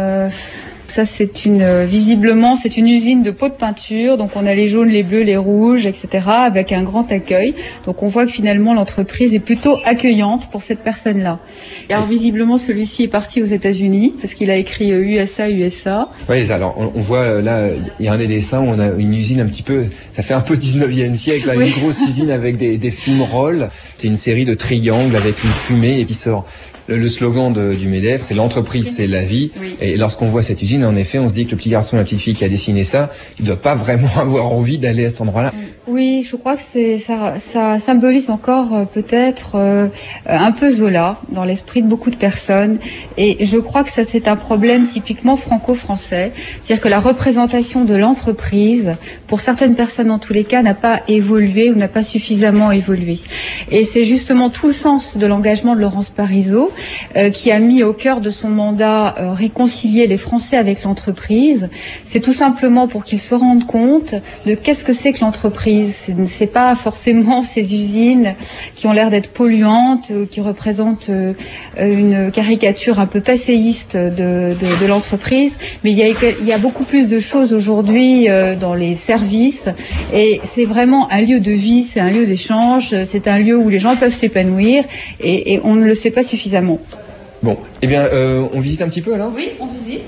Ça, visiblement, c'est une usine de pots de peinture. Donc, on a les jaunes, les bleus, les rouges, etc., avec un grand accueil. Donc, on voit que finalement, l'entreprise est plutôt accueillante pour cette personne-là. Alors, visiblement, celui-ci est parti aux États-Unis parce qu'il a écrit USA. Oui, alors, on voit là, il y a un des dessins où on a une usine un petit peu, ça fait un peu 19e siècle, là, oui. Une grosse usine avec des fumerolles. C'est une série de triangles avec une fumée et qui sort. Le slogan du MEDEF, c'est l'entreprise, c'est la vie. Oui. Et lorsqu'on voit cette usine, en effet, on se dit que le petit garçon, la petite fille qui a dessiné ça, il doit pas vraiment avoir envie d'aller à cet endroit-là. Oui, je crois que ça symbolise encore peut-être un peu Zola dans l'esprit de beaucoup de personnes. Et je crois que ça, c'est un problème typiquement franco-français. C'est-à-dire que la représentation de l'entreprise, pour certaines personnes en tous les cas, n'a pas évolué ou n'a pas suffisamment évolué. Et c'est justement tout le sens de l'engagement de Laurence Parisot, qui a mis au cœur de son mandat réconcilier les Français avec l'entreprise. C'est tout simplement pour qu'ils se rendent compte de qu'est-ce que c'est que l'entreprise. C'est pas forcément ces usines qui ont l'air d'être polluantes, qui représentent une caricature un peu passéiste de l'entreprise, mais il y a beaucoup plus de choses aujourd'hui dans les services, et c'est vraiment un lieu de vie, c'est un lieu d'échange, c'est un lieu où les gens peuvent s'épanouir, et on ne le sait pas suffisamment. Bon, eh bien, on visite un petit peu alors? Oui, on visite.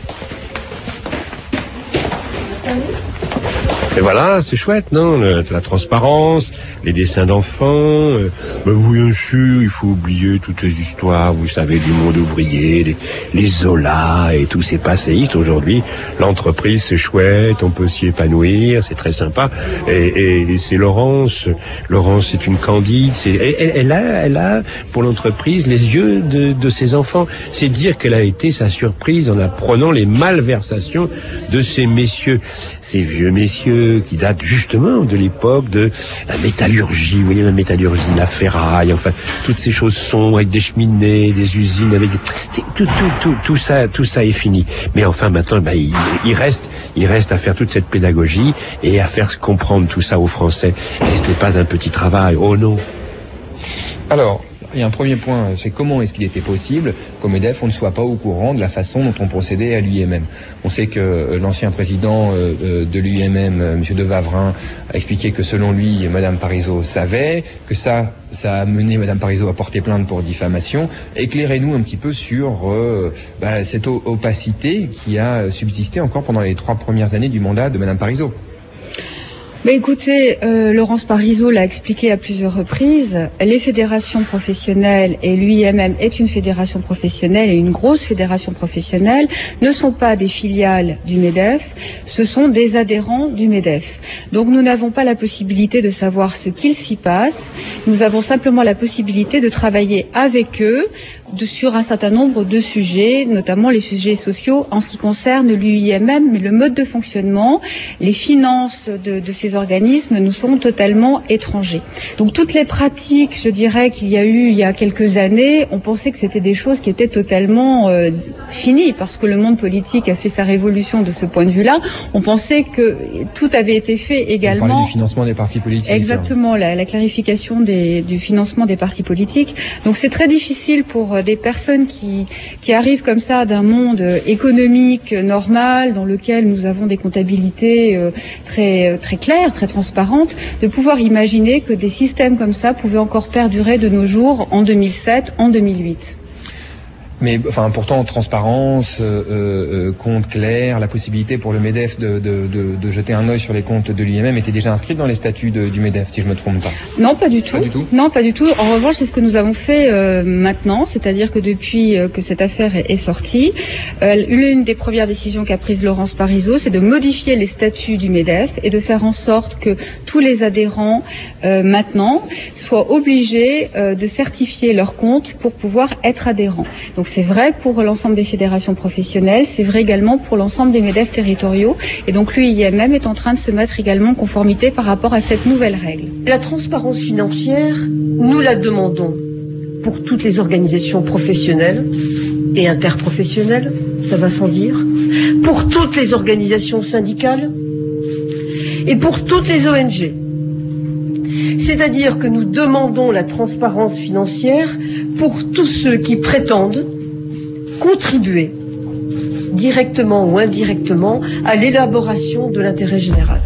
Et voilà, c'est chouette, non? La transparence, les dessins d'enfants. Oui, bien sûr, il faut oublier toutes ces histoires, vous savez, du monde ouvrier, les Zola et tous ces passéistes. Aujourd'hui, l'entreprise, c'est chouette, on peut s'y épanouir, c'est très sympa. Et c'est Laurence. Laurence, c'est une candide. Elle a, pour l'entreprise, les yeux de ses enfants. C'est dire quelle a été sa surprise en apprenant les malversations de ces messieurs. Ces vieux messieurs qui datent justement de l'époque de la métallurgie, vous voyez, la métallurgie, la ferraille, enfin, toutes ces choses sombres avec des cheminées, des usines, avec tout ça est fini. Mais enfin, maintenant, il reste à faire toute cette pédagogie et à faire comprendre tout ça aux Français. Et ce n'est pas un petit travail, oh non. Alors, il y a un premier point, c'est comment est-ce qu'il était possible qu'au MEDEF, on ne soit pas au courant de la façon dont on procédait à l'UIMM. On sait que l'ancien président de l'UIMM, M. De Wavrin, a expliqué que selon lui, Mme Parisot savait, que ça a mené Mme Parisot à porter plainte pour diffamation. Éclairez-nous un petit peu sur cette opacité qui a subsisté encore pendant les 3 premières années du mandat de Mme Parisot. Mais écoutez, Laurence Parisot l'a expliqué à plusieurs reprises, les fédérations professionnelles, et l'UIMM est une fédération professionnelle et une grosse fédération professionnelle, ne sont pas des filiales du MEDEF, ce sont des adhérents du MEDEF. Donc nous n'avons pas la possibilité de savoir ce qu'il s'y passe, nous avons simplement la possibilité de travailler avec eux sur un certain nombre de sujets, notamment les sujets sociaux en ce qui concerne l'UIMM, mais le mode de fonctionnement, les finances de ces organismes nous sont totalement étrangers. Donc toutes les pratiques, je dirais, qu'il y a eu il y a quelques années, on pensait que c'était des choses qui étaient totalement finies, parce que le monde politique a fait sa révolution de ce point de vue-là. On pensait que tout avait été fait également. On parlait du financement des partis politiques. Exactement, la clarification du financement des partis politiques. Donc c'est très difficile pour des personnes qui arrivent comme ça d'un monde économique normal, dans lequel nous avons des comptabilités très claires, très transparentes, de pouvoir imaginer que des systèmes comme ça pouvaient encore perdurer de nos jours en 2007, en 2008. Mais enfin, pourtant, transparence, compte clair, la possibilité pour le MEDEF de jeter un œil sur les comptes de l'UIMM était déjà inscrite dans les statuts du MEDEF, si je me trompe pas. Non, pas du tout. Pas du tout. Non, pas du tout. En revanche, c'est ce que nous avons fait maintenant, c'est-à-dire que depuis que cette affaire est sortie, l'une des premières décisions qu'a prise Laurence Parisot, c'est de modifier les statuts du MEDEF et de faire en sorte que tous les adhérents maintenant soient obligés de certifier leurs comptes pour pouvoir être adhérents. Donc Donc c'est vrai pour l'ensemble des fédérations professionnelles, c'est vrai également pour l'ensemble des MEDEF territoriaux. Et donc l'UIMM est en train de se mettre également en conformité par rapport à cette nouvelle règle. La transparence financière, nous la demandons pour toutes les organisations professionnelles et interprofessionnelles, ça va sans dire, pour toutes les organisations syndicales et pour toutes les ONG. C'est-à-dire que nous demandons la transparence financière pour tous ceux qui prétendent contribuer directement ou indirectement à l'élaboration de l'intérêt général.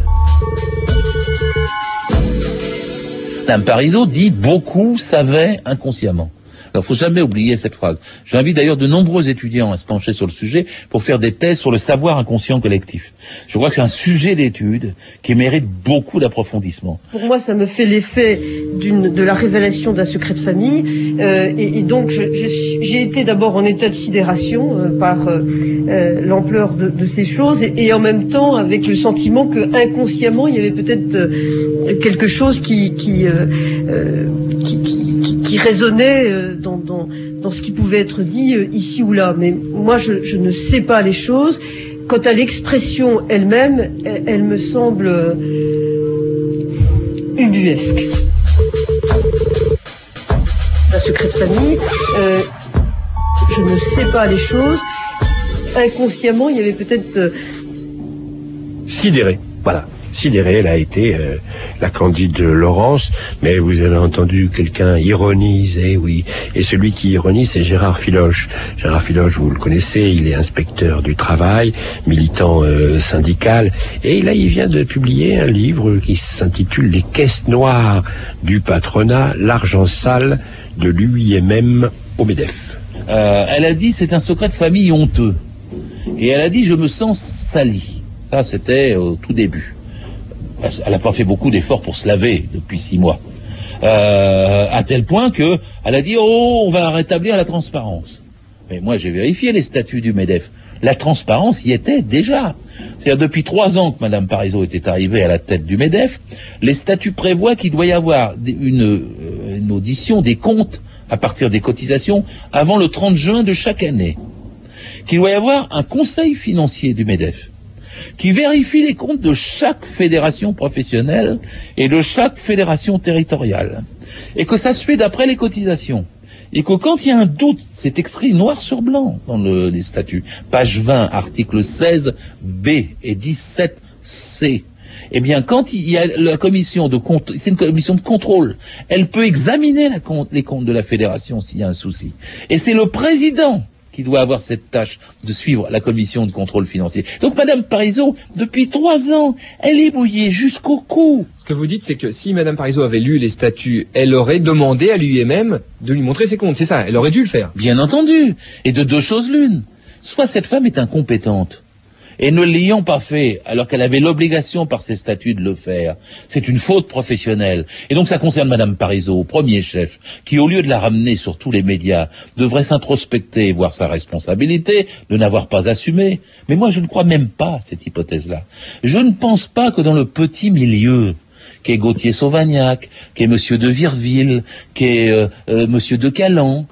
Madame Parisot dit « beaucoup savaient inconsciemment ». Alors, faut jamais oublier cette phrase. J'invite d'ailleurs de nombreux étudiants à se pencher sur le sujet pour faire des thèses sur le savoir inconscient collectif. Je crois que c'est un sujet d'étude qui mérite beaucoup d'approfondissement. Pour moi, ça me fait l'effet de la révélation d'un secret de famille, et donc j'ai été d'abord en état de sidération par l'ampleur de ces choses, et en même temps avec le sentiment que inconsciemment il y avait peut-être quelque chose qui résonnait dans ce qui pouvait être dit ici ou là. Mais moi, je ne sais pas les choses. Quant à l'expression elle-même, elle me semble ubuesque. Un secret de famille, je ne sais pas les choses. Inconsciemment, il y avait peut-être... Sidéré, voilà. Sidéré, elle a été la Candide Laurence, mais vous avez entendu quelqu'un ironiser, oui. Et celui qui ironise, c'est Gérard Filoche. Gérard Filoche, vous le connaissez, il est inspecteur du travail, militant syndical, et là, il vient de publier un livre qui s'intitule « Les caisses noires du patronat, l'argent sale de l'UIMM au MEDEF ». Elle a dit « c'est un secret de famille honteux ». Et elle a dit « je me sens salie ». Ça, c'était au tout début. Elle n'a pas fait beaucoup d'efforts pour se laver depuis 6 mois. À tel point que elle a dit « oh, on va rétablir la transparence ». Mais moi, j'ai vérifié les statuts du MEDEF. La transparence y était déjà. C'est-à-dire depuis 3 ans que Madame Parisot était arrivée à la tête du MEDEF, les statuts prévoient qu'il doit y avoir une audition des comptes à partir des cotisations avant le 30 juin de chaque année. Qu'il doit y avoir un conseil financier du MEDEF qui vérifie les comptes de chaque fédération professionnelle et de chaque fédération territoriale. Et que ça se fait d'après les cotisations. Et que quand il y a un doute, c'est écrit noir sur blanc dans les statuts. Page 20, article 16, B et 17, C. Eh bien, quand il y a la commission de contrôle, c'est une commission de contrôle, elle peut examiner les comptes de la fédération s'il y a un souci. Et c'est le président qui doit avoir cette tâche de suivre la commission de contrôle financier. Donc Madame Parisot, depuis 3 ans, elle est mouillée jusqu'au cou. Ce que vous dites, c'est que si Madame Parisot avait lu les statuts, elle aurait demandé à l'UIMM de lui montrer ses comptes. C'est ça, elle aurait dû le faire. Bien entendu. Et de 2 choses l'une. Soit cette femme est incompétente, et ne l'ayant pas fait, alors qu'elle avait l'obligation par ses statuts de le faire, c'est une faute professionnelle. Et donc ça concerne Madame Parisot, premier chef, qui au lieu de la ramener sur tous les médias, devrait s'introspecter et voir sa responsabilité de n'avoir pas assumé. Mais moi je ne crois même pas à cette hypothèse-là. Je ne pense pas que dans le petit milieu, qu'est Gauthier-Sauvagnac, qu'est Monsieur de Virville, qu'est Monsieur de Calan,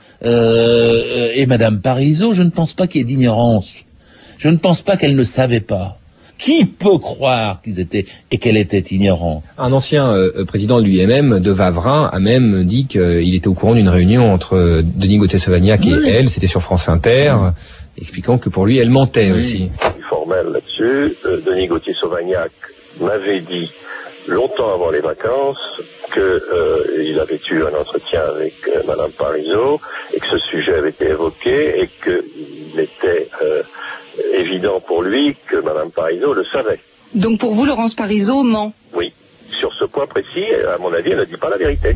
et Madame Parisot, je ne pense pas qu'il y ait d'ignorance. Je ne pense pas qu'elle ne savait pas. Qui peut croire qu'ils étaient et qu'elle était ignorante? Un ancien président de l'UIMM, de Wavrin, a même dit qu'il était au courant d'une réunion entre Denis Gauthier-Sauvagnac et elle, c'était sur France Inter, expliquant que pour lui, elle mentait aussi. Formel là-dessus, Denis Gauthier-Sauvagnac m'avait dit longtemps avant les vacances qu'il avait eu un entretien avec Madame Parisot et que ce sujet avait été évoqué et qu'il était évident pour lui que Madame Parisot le savait. Donc pour vous, Laurence Parisot ment? Oui. Sur ce point précis, à mon avis, elle ne dit pas la vérité.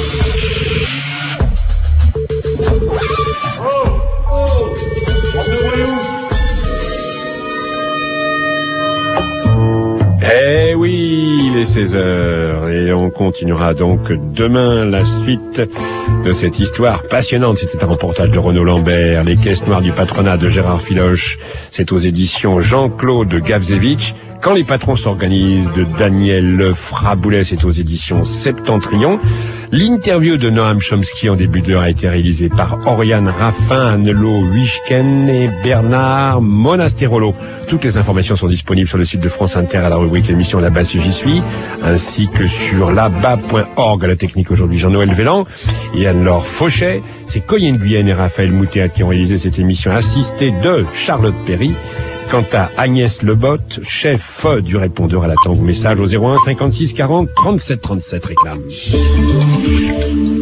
Eh oui, il est 16h et on continuera donc demain la suite de cette histoire passionnante. C'était un reportage de Renaud Lambert, Les caisses noires du patronat de Gérard Filoche. C'est aux éditions Jean-Claude Gavzevich. Quand les patrons s'organisent de Daniel Fraboulet, c'est aux éditions Septentrion. L'interview de Noam Chomsky en début d'heure a été réalisée par Oriane Raffin, Annelo Huichken et Bernard Monasterolo. Toutes les informations sont disponibles sur le site de France Inter à la rubrique l'émission Là-bas si j'y suis, ainsi que sur là-bas.org. À la technique aujourd'hui Jean-Noël Vélan et Anne-Laure Fauchet. C'est Coyenne Guyenne et Raphaël Moutéat qui ont réalisé cette émission assistée de Charlotte Perry. Quant à Agnès Lebotte, chef du répondeur à l'attente, message au 01 56 40 37 37 réclame.